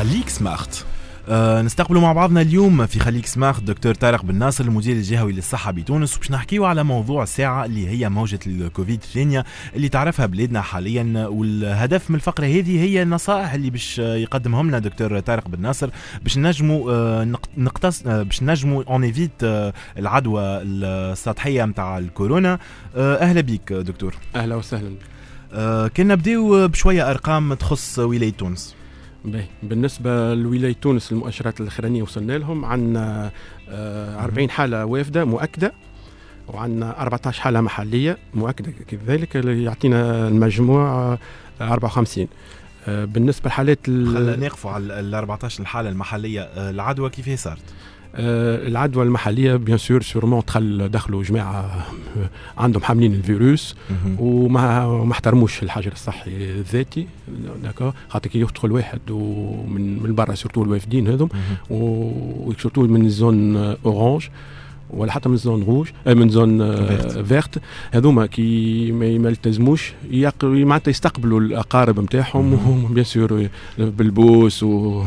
خليك سمارت. نستقبلوا مع بعضنا اليوم في خليك سمارت دكتور طارق بن ناصر المدير الجهوي للصحة بتونس، وباش نحكيوا على موضوع الساعة اللي هي موجة الكوفيد الثانية اللي تعرفها بلادنا حاليا. والهدف من الفقرة هذه هي النصائح اللي باش يقدمهم لنا دكتور طارق بن ناصر باش نجموا باش نجموا اون ايفيت العدوى السطحية متاع الكورونا. اهلا بك دكتور. اهلا وسهلا. كنا نبداو بشوية ارقام تخص ولاية تونس. بالنسبة لولاية تونس المؤشرات الأخرانية وصلنا لهم، عندنا 40 حالة وافدة مؤكدة، وعندنا 14 حالة محلية مؤكدة كذلك، اللي يعطينا المجموع 54. بالنسبة لحالات خلينا نقفوا على ال 14 الحالة المحلية. العدوى كيف صارت؟ العدوى المحلية بيان سور سورمون دخلوا جماعة عندهم حاملين الفيروس وما احترموش الحجر الصحي الذاتي، خاطر كي يدخل واحد ومن برا سورتو الوافدين هذم وسورتو من الزون اورانج ولا حتى من زون روج من زون فيرت، هذوما كي ما يلتزموش معناتها يستقبلوا الاقارب نتاعهم وهم بيان سور بالبوس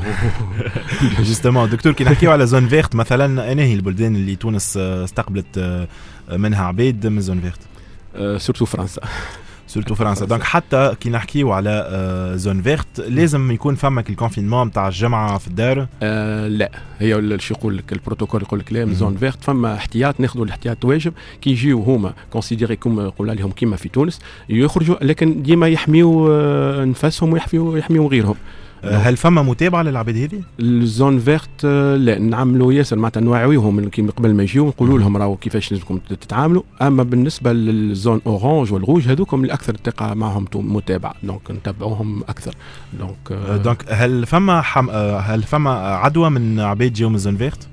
جوستومون دكتور كي نحكيو على زون فيرت مثلا، انا هي البلدان اللي تونس استقبلت منها عبيد من زون فيرت؟ سورتو فرنسا. دونك حتى كي نحكيو على زون فيرت لازم يكون فمك الكونفينمون نتاع الجمعه في الدار؟ لا، هي شو يقول لك البروتوكول، يقول لك لا زون فيرت فما احتياط، ناخذوا الاحتياط واجب كي يجيو هما كونسيديري كوم يقول عليهم كيما في تونس يخرجوا، لكن ديما يحميوا نفسهم ويحميوا غيرهم. هل فما متابعه للعباد هذه؟ الزون فيرت لا، نعملوا ياسر معناتها نوعيوهم كي قبل ما يجيو نقولوا لهم راهو كيفاش لازمكم تتعاملوا. اما بالنسبه للزون اورانج والروج هذوكم الاكثر الثقه معهم متابعه، دونك نتابعوهم اكثر. دونك هل فما عدوى من عباد جاوا من الزون فيرت؟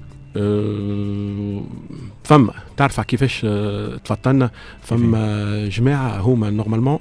فما تعرف كيفاش تفطلنا، فما جماعه هما نورمالمون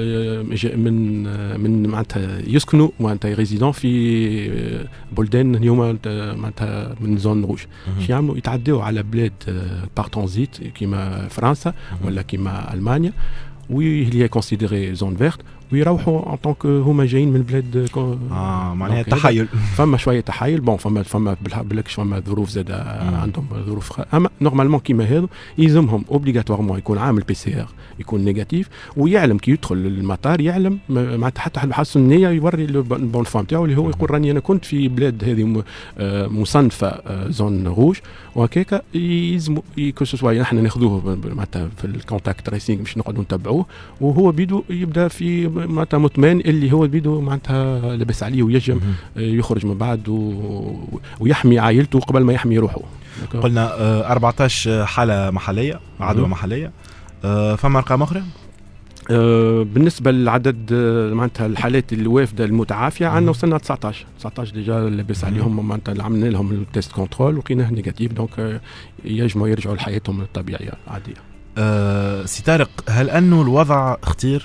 من معناتها يسكنوا معناتها ريزيدون في بلدان اليوم معناتها من زون روج، شي يعملوا يتعدوا على بلاد بار ترانزيت كيما فرنسا ولا كيما المانيا وهي كونسيديري زون فيرت، ويروحوا ان طونك هما جايين من بلاد معناها تحايل. فما شويه تحايل، بون فما بالكش فما ظروف زاد عندهم ظروف اما نورمالمون كيما هذو يلزمهم اوبليغاتوارمون يكون عامل بي سي ار يكون نيجاتيف، ويعلم كي يدخل المطار يعلم معناتها حتى حسن النيه يوري البون فام تاعو اللي هو يقول راني انا كنت في بلاد هذه مصنفه زون روج، وهكاك يلزموا كو سوا احنا ناخذوه معناتها في الكونتاكت تريسينغ باش نقعدوا نتبعوه، وهو بيدو يبدا في معناتها مطمئن اللي هو بيدو معناتها لبس عليه ويجم يخرج من بعد ويحمي عائلته قبل ما يحمي روحه. قلنا 14 حالة محلية، عدوى محلية. فما أرقام أخرى؟ بالنسبة للعدد معناتها الحالات الوافدة المتعافية عندنا وصلنا 19 ديجا لبس عليهم معناتها عملنا لهم التيست كنترول وقيناه نيجاتيف، دونك يجمعوا يرجعوا لحياتهم الطبيعية العادية. سي طارق، هل أنه الوضع خطير؟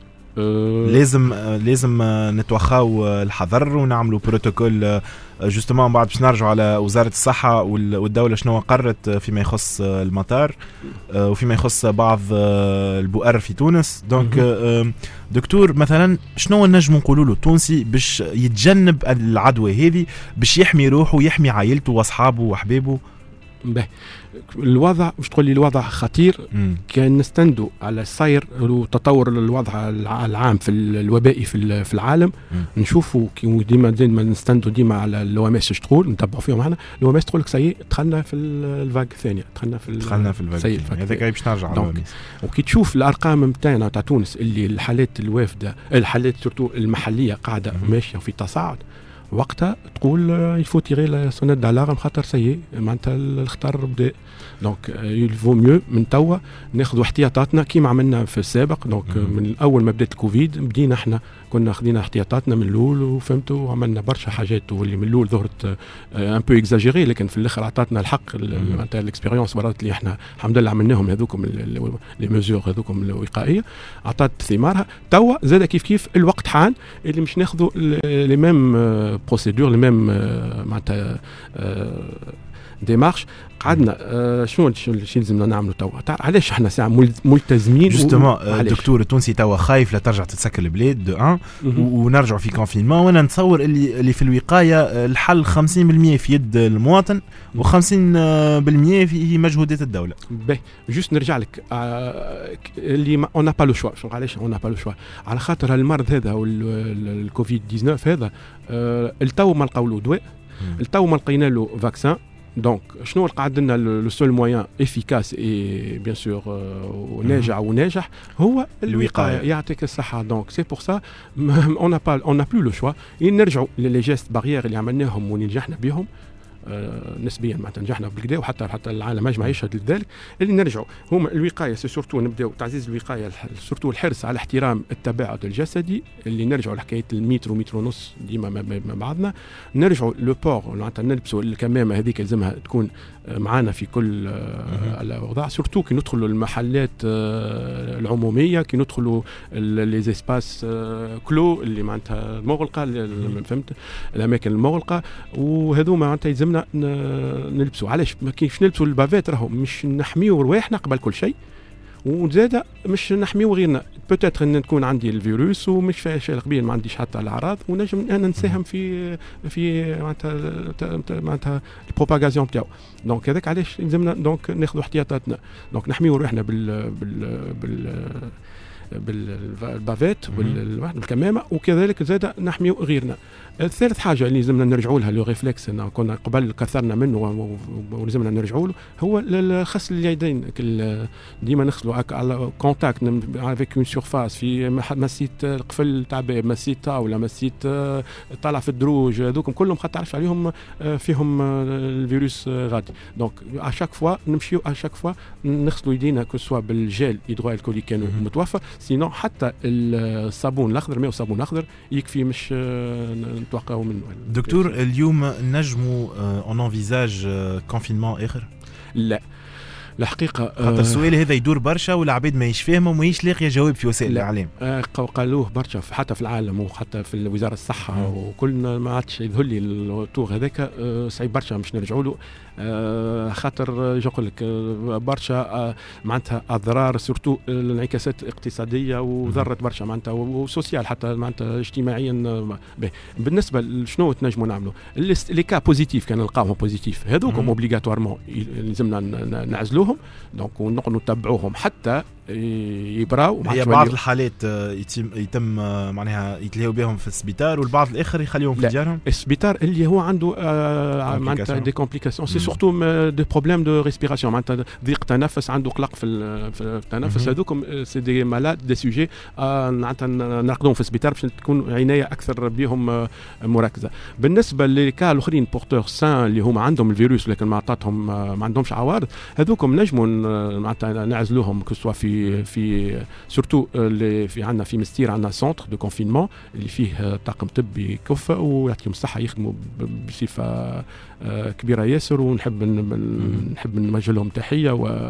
لازم نتوخاو الحذر ونعملوا بروتوكول جوستومون بعد باش نرجعوا على وزارة الصحة والدولة شنو قررت فيما يخص المطار وفيما يخص بعض البؤر في تونس. دونك دكتور مثلا شنو نجم نقولوا له التونسي باش يتجنب العدوى هذه، باش يحمي روحه ويحمي عائلته واصحابه واحبابه؟ الوضع مش تقول لي الوضع خطير، كان نستندوا على السير وتطور الوضع العام في الوبائي في العالم، نشوفوا ديما نستندوا ديما على الOMS تقول نتبعوا فيهم معنا الOMS تقول لك سي دخلنا في الفاج الثانيه، دخلنا في الفاج هذاك باش نرجع. وكي تشوف الارقام نتاعنا تاع تونس اللي الحالات الوافده الحالات سورتو المحليه قاعده ماشيه في تصاعد، وقتها تقول يفو تيغي لا سونيت دالارم خاطر سيء معناتها الخطر بدا. دونك يلفو ميو من توا ناخذوا احتياطاتنا كيما عملنا في السابق. دونك من اول ما بدات الكوفيد بدينا احنا كنا خدينا احتياطاتنا من الاول وفهمتوا وعملنا برشا حاجات، واللي من الاول ظهرت ان بو اكزاجيري، لكن في الاخر عطاتنا الحق معناتها الاكسبيريونس مرات اللي احنا الحمد لله عملناهم هذوكم لي ميزور هذوكم الوقائيه عطات ثمارها. توا زاد كيف الوقت حان اللي مش ناخذوا لي ميم بروسيدور لي ميم معناتها ديمارش قعدنا شنو اللي لازمنا نعملوا توا علاش احنا ساعه ملتزمين جوستومون الدكتور التونسي توا خايف لا ترجع تتسكر البلاد دو ان ونرجعوا في كونفينمون وانا نتصور اللي في الوقايه الحل 50% في يد المواطن و50% في مجهودات الدوله. باهي جوست نرجع لك اللي اون با لو شوا. شنو علاش اون با لو شوا؟ على خاطر المرض هذا والكوفيد 19 هذا التو ما لقاو له دواء، التو ما لقينا له فاكسان. دونك شنو قعد لنا لو سول موين افيكاس اي بيان سور وناجح هو الوقايه. يعطيك الصحه. دونك سي بور سا اون ا بلو لو شوا. نرجعوا لي جيست باريير اللي عملناهم ونجحنا بهم نسبيا معناتها نجحنا بالكدا وحتى العالم اجمع يشهد لذلك. اللي نرجعوا هما الوقايه سي سورتو نبداو تعزيز الوقايه سورتو الحرص على احترام التباعد الجسدي اللي نرجعوا لحكايه المتر ومتر ونص ديما مع بعضنا. نرجعوا لو بور معناتها نلبسوا الكمامه هذيك لازمها تكون معانا في كل الاوضاع سورتو كي ندخلوا المحلات العموميه كي ندخلوا لي زيسباس كلو اللي معناتها مغلقه فهمت الاماكن المغلقه وهذوما معناتها يلزمنا نلبسوا. علاش ما كيفش نلبسوا البافات راهو مش نحميو رواحنا قبل كل شيء وزاده مش نحميو غيرنا. بوتيتر ان نكون عندي الفيروس ومش فيها شيء قبيل ما عنديش حتى الاعراض ونجم انا نساهم في معناتها البروباغاسيون نتاعو. دونك هذاك علاش لازمنا دونك ناخذوا احتياطاتنا. دونك نحميو روحنا بالبافات والكمامه وكذلك زاد نحميو غيرنا. الثالث حاجه اللي لازمنا نرجعوا لها لو ريفلكس كنا قبل كثرنا منه ولازمنا نرجعوا له هو غسل اليدين. ديما نغسلوا على كونتاكت افيك اون سيرفاس في مسيت القفل تاع باب مسيت طاوله مسيت طالع في الدروج هذوكم كلهم خاطر تعرف عليهم فيهم الفيروس غادي. دونك اشاك فوا نمشيو اشاك فوا نغسلوا يدينا كو سوا بالجيل هيدرو الكوليك كانوا متوفر سينو حتى الصابون الاخضر ماء وصابون اخضر يكفي مش نتوقعوا منه. دكتور اليوم نجموا اون انفيزاج كونفينمون اخر؟ لا الحقيقه خاطر السؤال هذا يدور برشا والعباد ما يفهموا وما لاقيه جواب في وسائل الاعلام. قالوه برشا حتى في العالم وحتى في وزاره الصحه وكلنا ما عادش يظهر لي التوغ هذاك صعيب برشا مش نرجعوا له. خاطر يقول لك برشا معناتها اضرار سورتو الانعكاسات اقتصاديه وضرت برشا معناتها وسوسيال حتى معناتها اجتماعيا. بالنسبه لشنو تنجموا نعملوا لي كا بوزيتيف كان نلقاوهم بوزيتيف هذوكم اوبليغاتوارمون لازمنا نعزلوهم. دونك ونقعدوا نتبعوهم حتى يبراو. هي بعض الحالات يتم معناها يتلاقوا بهم في السبيطار والبعض الاخر يخليهم في ديارهم. السبيطار اللي هو عنده معناتها دي كومبليكاسيون سي سورتو دي بروبليم دو ريسبيراسيون معناتها ضيق تنفس عنده قلق في التنفس هذوكم سي دي مالاد دي سوجي معناتها نرقدوهم في السبيطار باش تكون عنايه اكثر بهم مركزه. بالنسبه للكا الاخرين بورتور سان اللي هما عندهم الفيروس لكن ما عطاتهم ما عندهمش عوارض هذوكم نجموا معناتها نعزلوهم كسوا في سورتو اللي في عندنا في مستير عندنا سونتر دو كونفينمون اللي فيه طاقم طبي كفء ويعطيهم الصحه يخدموا بصفه كبيره ياسر ونحب نوجه لهم تحيه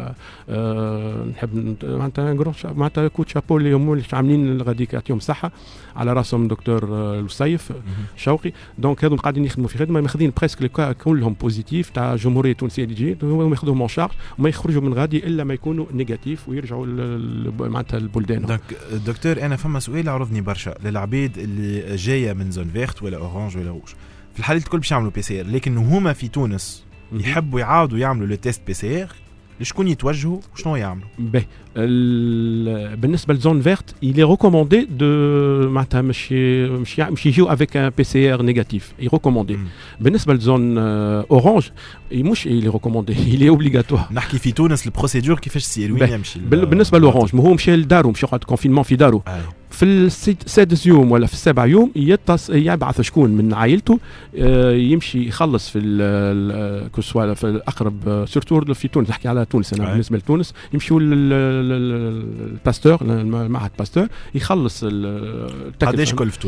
ونحب معناتها كوت شابو اللي هم اللي عاملين غاديك يعطيهم الصحه على راسهم دكتور الوسيف شوقي. دونك هذو قاعدين يخدموا في خدمه ماخذين بريسك كلهم بوزيتيف تاع الجمهوريه التونسيه اللي تجي وياخذوهم اون شارج وما يخرجوا من غادي الا ما يكونوا نيجاتيف ويرجعوا معناتها البلدان. دكتور انا فما سؤال عرضني برشا للعبيد اللي جايه من زون فيرت ولا اورانج ولا روج في الحالات الكل باش يعملوا بي سي ار لكن هما في تونس يحبوا يعاودوا يعملوا لو تيست بي سي ار شكون يتوجهوا وشنو يعملوا؟ بالنسبه لزون فيرت il est recommandé de معناتها مش يجيو avec un PCR négatif il est recommandé. بالنسبه لزون اورانج مش il est recommandé il est obligatoire. نحكي في تونس البروسيدور كيفاش تصير وين يمشي بالنسبه لاورانج ما هو مشى لدارو مشى قعد كونفينمون في دارو في السادس يوم ولا في السابع يوم يبعث شكون من عائلته يمشي يخلص في كسوا في الاقرب سورتور في تونس نحكي على تونس انا بالنسبه لتونس يمشيوا الباستور المعهد باستور يخلص قداش كلفتوا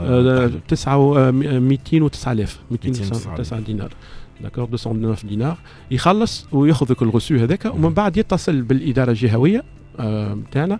209 دينار داكور 209 دينار يخلص وياخذ كل الرسو هذاك ومن بعد يتصل بالاداره الجهويه نتاعنا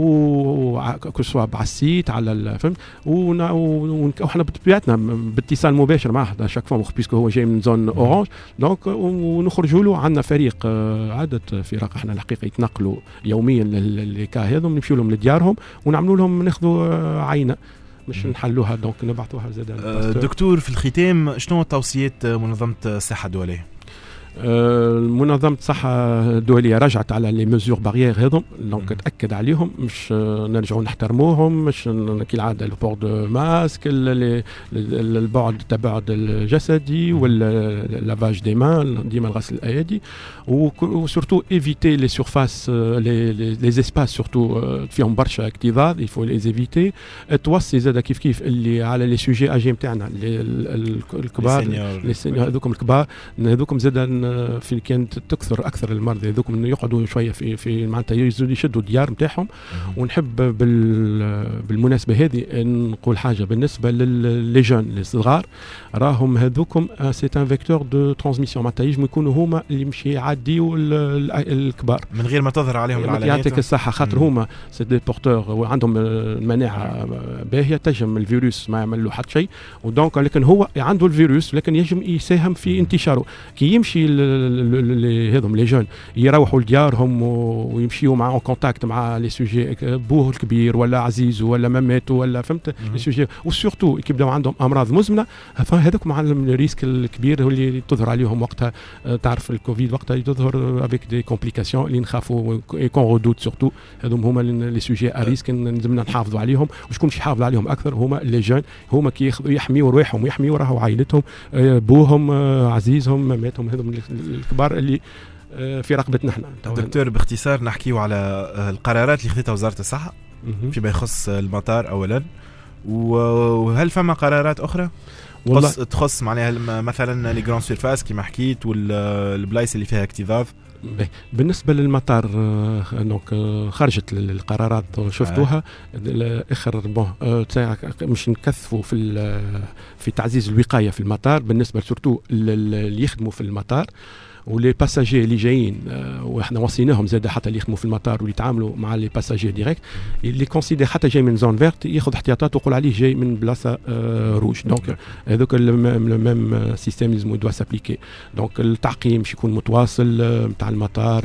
وكل سوا على السيت على فهمت وحنا بطبيعتنا باتصال مباشر معه شاك فوا بيسكو هو جاي من زون اورانج دونك ونخرجوا له. عندنا فريق عدد فرق احنا الحقيقه يتنقلوا يوميا للكا هذم نمشيو لهم لديارهم ونعملوا لهم ناخذوا عينه مش نحلوها دونك نبعثوها زاد. دكتور في الختام شنو توصيات منظمه الصحه الدوليه؟ منظمة الصحة الدولية رجعت على لي ميزور باريير هذم دونك تأكد عليهم مش نرجعوا نحترموهم مش كالعادة البور دو ماسك البعد التباعد الجسدي ولا لافاج دي مان ديما الغسل الأيدي وسورتو ايفيتي لي سورفاس لي اسباس سورتو فيهم برشا اكتظاظ يفو لي ايفيتي. توصي زاد كيف اللي على لي سوجي اجي نتاعنا الكبار لي سينيور هذوكم الكبار هذوكم زاد في كانت تكثر اكثر المرضى هذوك انه يقعدوا شويه في معناتها يشدوا الديار نتاعهم. ونحب بالمناسبه هذه نقول حاجه بالنسبه للي جون الصغار راهم هذوكم سي ان فيكتور دو ترانسميسيون معناتها يجموا يكونوا هما اللي مش يعديوا الكبار من غير ما تظهر عليهم العلامات. يعطيك الصحه خاطر هما سي دي بورتور وعندهم مناعه باهيه تجم الفيروس ما يعمل له حتى شيء ودونك لكن هو عنده الفيروس لكن يجم يساهم في انتشاره. كي يمشي هذم لي جون يروحوا لديارهم ويمشيوا معهم كونتاكت مع لي سوجي بوه الكبير ولا عزيز ولا مامته ولا فهمت لي سوجي وسورتو كي يبداو عندهم امراض مزمنه هذوك مع الريسك الكبير هو اللي تظهر عليهم وقتها. تعرف الكوفيد وقتها تظهر افيك دي كومبليكاسيون اللي نخافوا كون رودوت سورتو هذوم هما لي سوجي اريسك لازمنا نحافظوا عليهم. وشكون باش يحافظ عليهم اكثر هما لي جون هما كي يحميوا رواحهم ويحميوا راهو عائلتهم بوهم عزيزهم مامتهم هذوم الكبار اللي في رقبتنا احنا. دكتور باختصار نحكيو على القرارات اللي خذتها وزارة الصحة فيما يخص المطار اولا وهل فما قرارات اخرى تخص معناها مثلا لي جران سيرفاس كيما حكيت والبلايص اللي فيها اكتظاظ؟ بالنسبه للمطار دونك خرجت القرارات شفتوها اخر مش نكثفوا في تعزيز الوقايه في المطار بالنسبه سورتو اللي يخدموا في المطار ولي باساجي اللي جايين واحنا وصيناهم زاد حتى اللي يخدموا في المطار واللي يتعاملوا مع لي باساجي ديريكت اللي كونسيدير حتى جاي من زون فيرت ياخذ احتياطات ويقول عليه جاي من بلاصه روج. دونك هذوك الميم سيستيم لازم دوا سابليكي. دونك التعقيم باش يكون متواصل نتاع المطار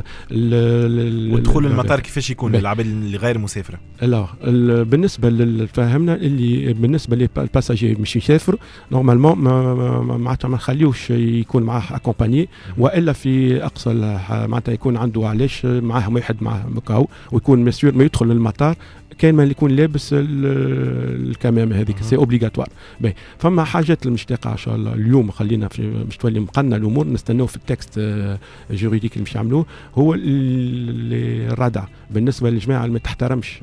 ودخول المطار كيفاش يكون للعباد اللي غير مسافره. لا بالنسبه فهمنا اللي بالنسبه للباساجي مش يسافروا نورمالمون ما نخليوش يكون معاه اكومباني والا في اقصى معناتها يكون عنده علاش معاهم واحد معاه مكاو ويكون مسؤول ما يدخل للمطار كان ما يكون لابس الكمامه هذيك سي اوبليغاتوار. فما حاجات المشتاقه ان شاء الله اليوم خلينا مش تولي مقننه الامور نستناو في التكست جوريديك اللي مش يعملوه هو الردع بالنسبه للجماعه اللي ما تحترمش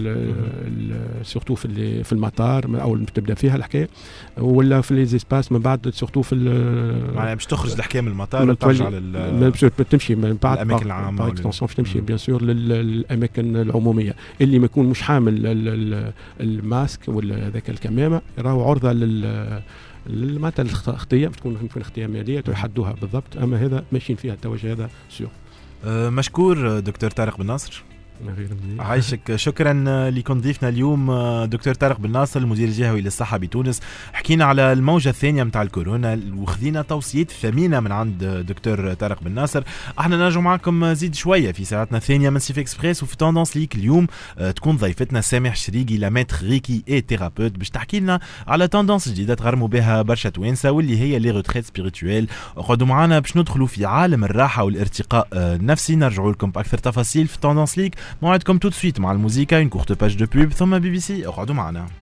سورتو في المطار او تبدا فيها الحكايه ولا في لي زيسباس من بعد سورتو في معناها باش تخرج الحكايه من المطار وترجع تمشي من بعد الاماكن العامه باش تمشي بيان سور للاماكن العموميه اللي ما يكون مش حامل الماسك ولا ذاك الكمامه راهو عرضه معناتها الخطيه تكون خطيه ماليه يحدوها بالضبط. اما هذا ماشيين فيها التوجه هذا سيور. مشكور دكتور طارق بن ناصر. عايشك شكرا لكم ضيفنا اليوم دكتور طارق بن ناصر المدير الجهوي للصحة بتونس. حكينا على الموجة الثانية متاع الكورونا وخذينا توصيات ثمينة من عند دكتور طارق بن ناصر. احنا نرجع معكم زيد شوية في ساعتنا الثانية من سيف اكسبريس وفي توندونس ليك اليوم تكون ضيفتنا سامح شريقي لاميتر ريكي اي ثيرابيوت باش تحكي لنا على توندونس جديدة تغرموا بها برشا توانسة واللي هي لي روتريت سبيريتويل. اقعدوا معنا باش ندخلوا في عالم الراحة والارتقاء النفسي. نرجعوا لكم بأكثر تفاصيل في توندونس ليك. موعدكم tout de suite مع الموسيقى une courte page de pub ثم BBC. اقعدوا معنا.